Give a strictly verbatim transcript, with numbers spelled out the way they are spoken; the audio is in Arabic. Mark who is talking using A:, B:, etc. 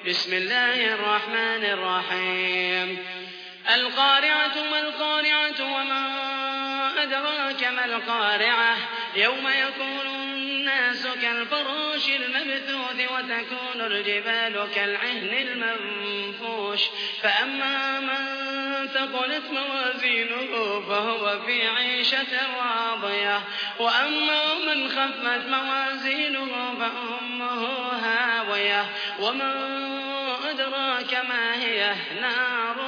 A: بسم الله الرحمن الرحيم القارعة ما القارعة وما أدراك ما القارعة يوم يكون الناس كالفراش المبثوث وتكون الجبال كالعهن المنفوش فأما من ثقلت موازينه فهو في عيشة راضية وأما من خفت موازينه فأمه هاوية وما أدراك ما هي نار